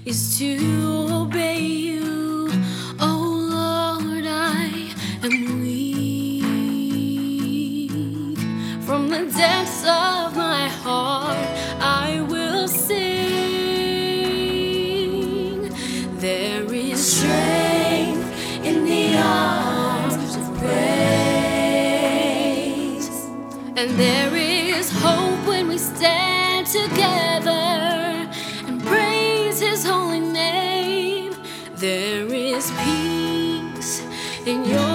is to obey you. Oh Lord, I am weak. From the depths of my heart I will sing. There is strength in the arms of praise, and there is hope when we stand together and praise His holy name. There is peace in your